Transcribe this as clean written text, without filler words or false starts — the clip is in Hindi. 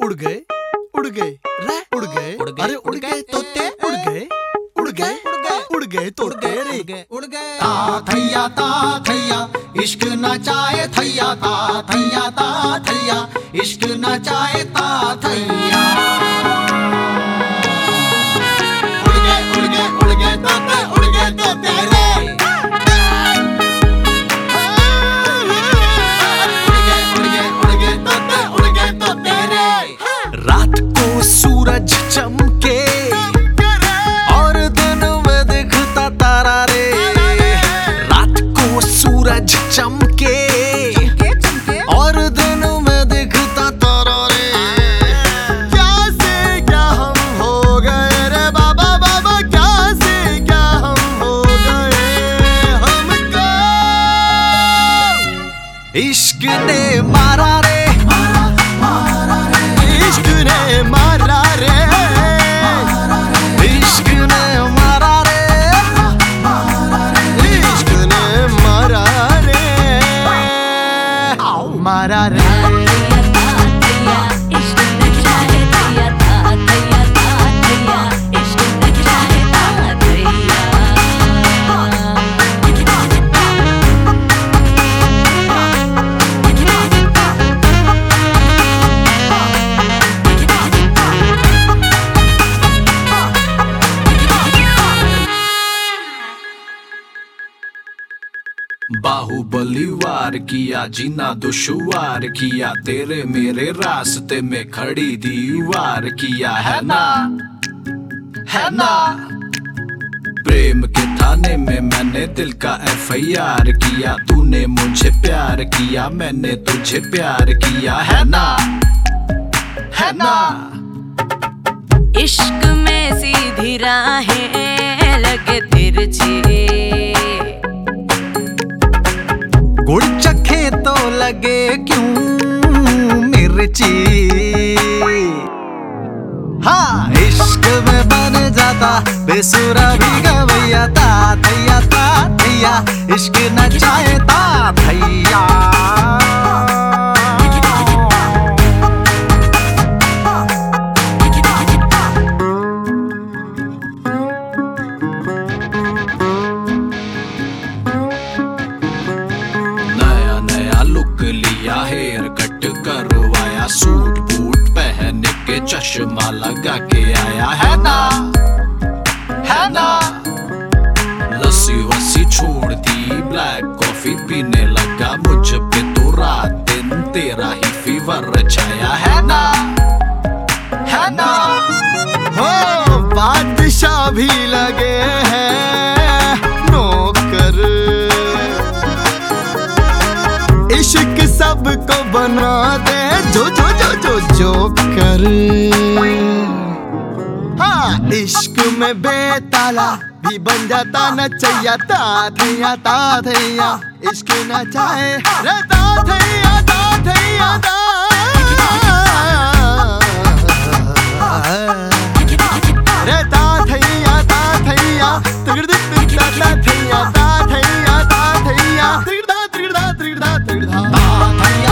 उड़ गए रे उड़ गए, अरे उड़ गए तोते, उड़ गए तोते रे उड़ गए। ता थैया इश्क नचाए थैया, ता थैया इश्क नचाए ता थैया। उड़ गए तोते रे। उड़ गए तोते रे। रात को सूरज चमके और दिन में दिखता तारा रे। रात को सूरज चमके और दिन में दिखता तारा रे। क्या से क्या हम हो गए रे बाबा, क्या से क्या हम हो गए। हमको इश्क ने मारा रे, इश्क ने मारा रे, इश्क ने मारा रे, इश्क ने मारा रे, मारा रे। बाहुबली वार किया, जीना दुश्वार किया, तेरे मेरे रास्ते में खड़ी दीवार किया, है ना प्रेम के थाने में मैंने दिल का FIR किया। तूने मुझे प्यार किया, मैंने तुझे प्यार किया, है ना इश्क में सीधी राहें लगे तिरछी, गुड़ चखे तो लगे क्यों मिर्ची। हाँ इश्क में बन जाता बेसुरा भी गवैया। ता थैया इश्क नचाए ता थैया। लिया हेयर कट करवाया, सूट बूट पहन के चश्मा लगा के आया, है ना लस्सी वस्सी छोड़ दी, ब्लैक कॉफी पीने लगा, मुझ पे तो रात दिन तेरा ही फीवर छाया, है ना हो बादशाह भी लगे हैं नौकर। इश्क सबको बना दे जो कर। हाँ इश्क में बेताला भी बन जाता नचैया। ता थैया इश्क नचाए रे ता थैया रे ता थैया तिगड़ ता थैया